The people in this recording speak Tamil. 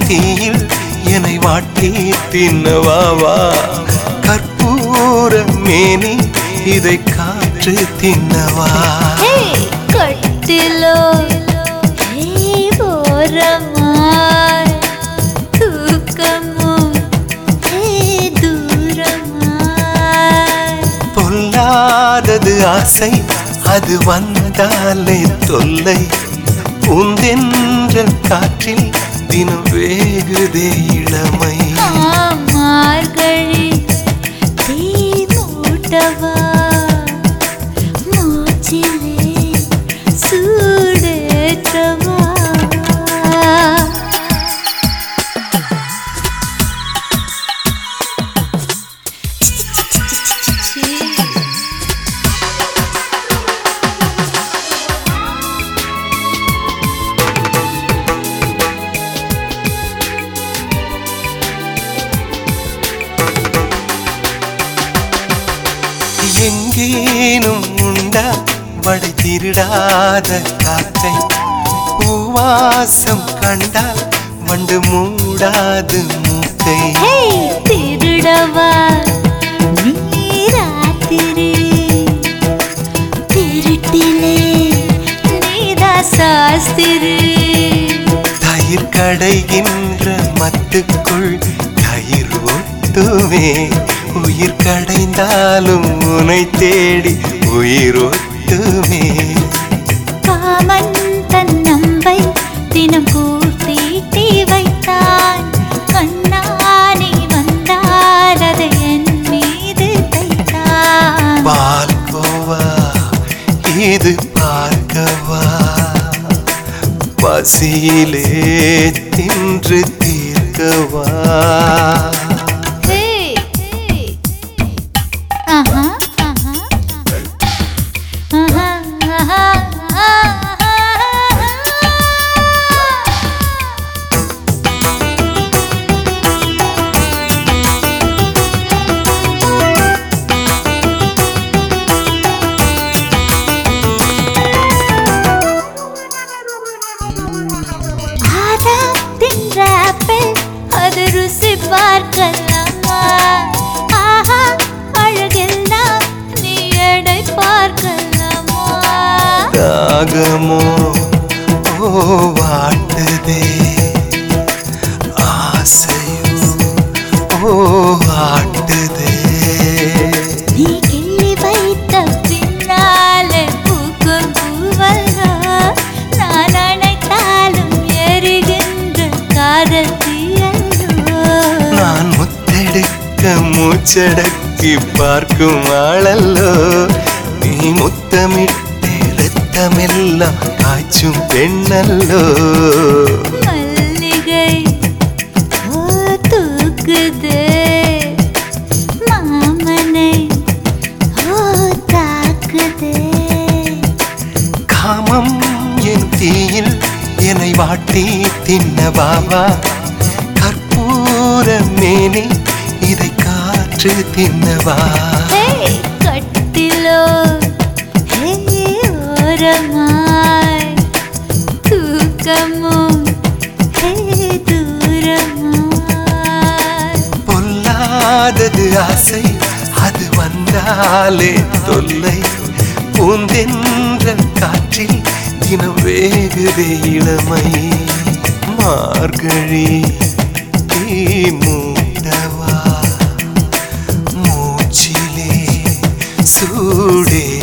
தீயில் என்னை வாட்டி தின்னவாவா கற்பூர மேனி இதை காற்று தின்னவா கட்டிலோ ஓரமாய் தூக்கமும் தூரமாய் பொல்லாதது ஆசை அது வந்தாலே தொல்லை பூந்தென்றல் காற்றில் தினம் வேகுதே இளமை மார்கழி தீ மூட்டவா மூச்சிலே சூடேற்றவா எங்கேனும் உண்டா வடை திருடாத காற்றை பூவாசம் கண்டால் வண்டு மூடாது மூக்கை திருடவா நீராத்திரி திருட்டிலே நீதா சாஸ்திரி தயிர் கடைகின்ற மத்துக்குள் தயிர் ஒட்டுமே உயிர் கடைந்தாலும் உனை தேடி உயிர் ஒட்டுமே காமன் தன் நம்பை தினம் கூட்டிட்டி வைத்தான் கண்ணானி வந்தால் அதை என் மீது தைத்தான் பால்கோவா இது பார்க்கவா பசியிலே தின்று தீர்க்கவா அது ருசி பார்க்கலாமா ஆஹா அழகெல்லாம் நீ எடை பார்க்கலாமா தாகமோ ஓ வாட்டுதே ஆசையோ ஓ ஆட்டுதே நீ கிள்ளி வைத்த பின்னாலே பூக்கும் பூவல்லோ நான் அணைத்தாலும் எரிகின்ற காதல் தீயல்லோ நான் முத்தெடுக்க மூச்சடக்கி பார்க்கும் ஆளல்லோ நீ முத்தமிட்டே ரத்தமெல்லாம் காய்ச்சும் பெண்ணல்லோ மல்லிகை ஓ தூக்குதே மாமனை ஓ தாக்குதே காமம் என் தீயில் என்னை வாட்டி தின்னவாவா கற்பூர மேனி இதை காற்று தின்னவா கட்டிலோ ஓரமாய் தூக்கமும் தூரமாய் பொல்லாதது ஆசை அது வந்தாலே தொல்லை பூந்தென்ற காற்றில் தினம் வேகுதே இளமை மார்கழி தீ மூட்டவா மூச்சிலே சூடே